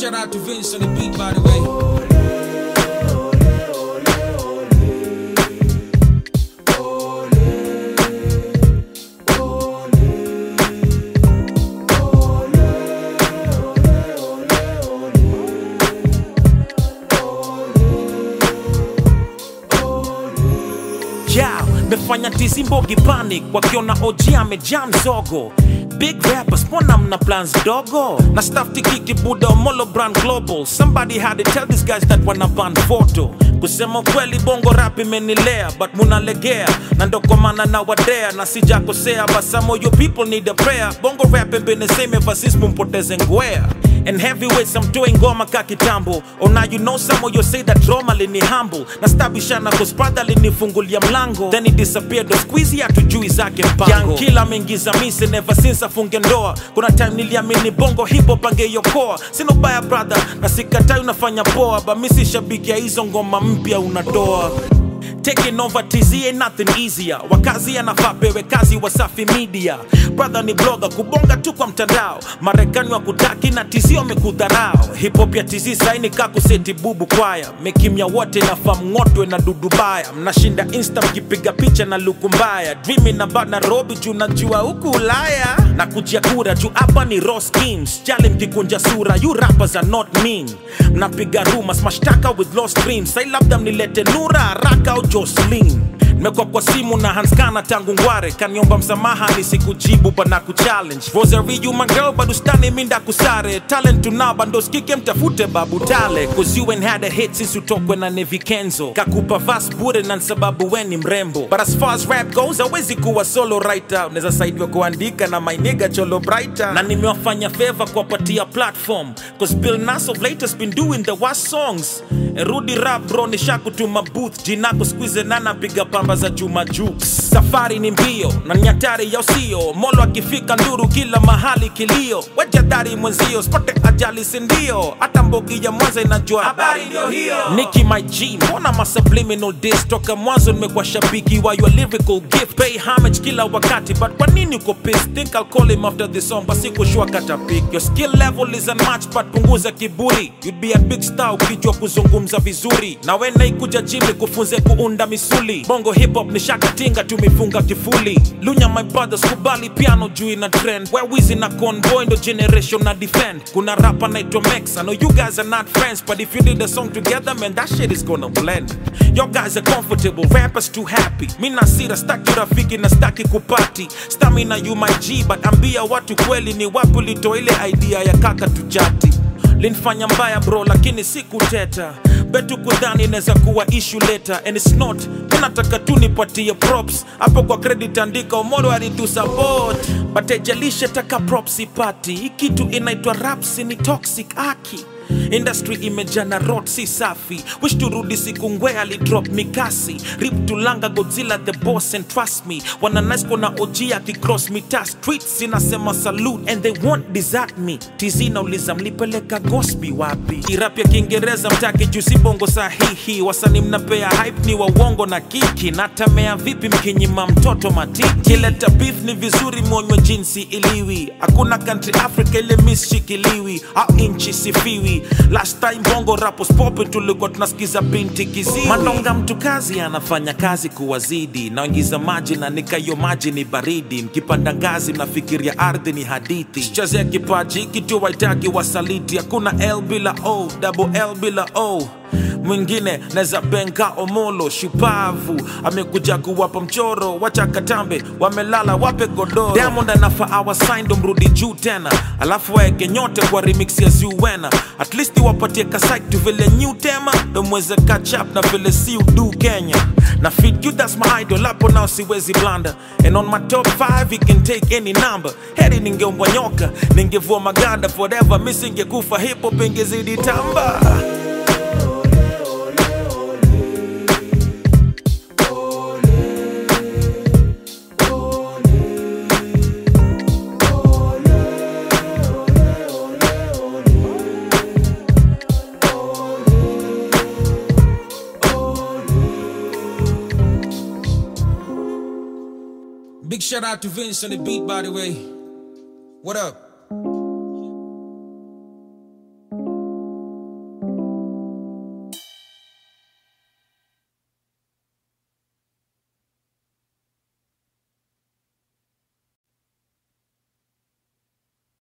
shout out to Vince on the beat, by the way. Mefanya tizi mbogi panic wakiona OG amejaa mzogo. Big rappers, mbona mna plans dogo? Na staff tikiki Buddha Molo Brand Global. Somebody had to tell these guys that wana ban photo. Kusema kweli bongo rap imenilea, but munalegea na ndo kwa maana na wadea na sijakosea, but some of you people need a prayer. Bongo rap been the same ever since mumpoteze ngwea. And heavyweights I'm doing ngoma ka kitambo. Oh now you know some of you say that Roma lini humble. Na stabishana cause brother linifungulia mlango. Then he disappeared, the squeezy hatujui zake mpango. Young killer mengiza mise never since afunge ndoa. Kuna time niliamini bongo hip hop angeyokoa. Sino baya brother, na sikatai unafanya poa, but misi shabiki ya hizo ngoma mpya unatoa. Taking over TZ ain't nothing easier. Wakazi anafaa pewe kazi Wasafi Media. Brother ni blogger kubonga tu kwa mtandao. Marekani wa kutaki na TZ wamekudharao. Hip hop ya TZ saini kakuseti bubu kwaya. Mekimya wote na famngotwe na dudubaya. Mnashinda Insta mkipiga picha na luku mbaya. Dreaming about Nairobi juu najua huku Ulaya. Na kujia kura juu hapa ni raw schemes. Jali mkikunja sura, you rappers are not mean. Mnapiga rumors, mashtaka with lost dreams. Say labda mnilete Nura haraka au Jocelyn. Nimekuwa kwa simu na Hanskana tangu ngware. Kaniomba msamaha nisikujibu bana kuchallenge. Rosary you my girl but ustani minda kusare. Talent tunao bando skike mtafute babu tale. Cause you ain't had a hit since utokwe na Nevi Kenzo. Kakupa vas bure na sababu weni mrembo. But as far as rap goes hawezi kuwa solo writer. Unaweza saidiwa kuandika na my nigga Cholo Brighter. Na nimewafanya favor kwa patia platform. Cause Bill Nass of late has been doing the worst songs. Rudi rap bro nishaku tuma booth. Jinako squeeze nana piga pamba za Juma Jukes. Safari ni mbio na nyatari ya usio. Molo akifika nduru kila mahali kilio. Wajadari mwenzio spote ajali sindio. Hata mbogi ya mwanza inajua habari ndio hiyo. Nicki my G mbona ma subliminal diss. Toka mwanzo nimekuwa shabiki wa your lyrical gift. Pay homage kila wakati but kwa nini uko pissed? Think I'll call him after this song but sikushua kata pick. Your skill level is unmatched but punguza kiburi. You'd be a big star ukijua kuzungumza vizuri. Na wena ikuja jimi kufunze kuunda misuli. Bongo hip hop ni shakatinga tumifunga kifuli. Lunya my brothers kubali piano juu ina trend. Where Wizzy na Convoy ndo generation na defend. Kuna rapper naitwa Mex. I know you guys are not friends but if you did a song together man that shit is gonna blend. Your guys are comfortable, rappers too happy. Mina sira staki rafiki na staki kupati. Stamina you my G but ambia watu kweli ni wapi ulitoa ile idea ya kaka tujati. Linfanya mbaya bro lakini sikuteta. Betu kudhani neza kuwa issue later. And it's not, minataka tu nipatie props. Hapo kwa credit andika Omolo alitu support. But ejalishe taka props ipati. Hii kitu inaitwa raps ni toxic aki. Industry imejana rot si safi. Wish turudi siku ngwe alidrop mikasi. Rip tulanga Godzilla the boss and trust me. Wana nice kona OG akicross mita streets. Inasema salute and they won't desert me. TZ nauliza mlipeleka Gosby wapi? Irap ya Kiingereza mtaki jusi bongo sahihi. Wasani mnapea hype ni wa uongo na kiki. Natamea vipi mkinyima mtoto matiki? Kileta beef ni vizuri mwonywe jinsi iliwi. Hakuna country Africa ile miss shikiliwi. Au inchi sifiwi. Last time bongo rappers poppin' tulikuwa tunasikiza binti kiziwi. Manonga mtu kazi anafanya kazi kuwazidi. Naingiza maji na nikayo maji ni baridi. Mkipanda ngazi mnafikiria ardhi ni hadithi. Sichazea kipaji kitu waitaki wasaliti. Hakuna L bila O, double L bila O. Mwingine neza benga Omolo shupavu. Amekuja kuwapa mchoro wacha katambe. Wamelala wape godoro. Diamond anafa awa sign ndo mrudi juu tena. Alafu waeke nyote kwa remix ya Zuwena. At least wapatie kasike tu vile new tema. Ndo mweze catch up na vile si udu Kenya. Na feed you that's my idol hapo now siwezi blanda. And on my top 5 he can take any number. Heri ningeombwa nyoka, ningevua maganda. Forever missing kufa hip hop ingezidi tamba. Big shout out to Vince on the beat, by the way. What up?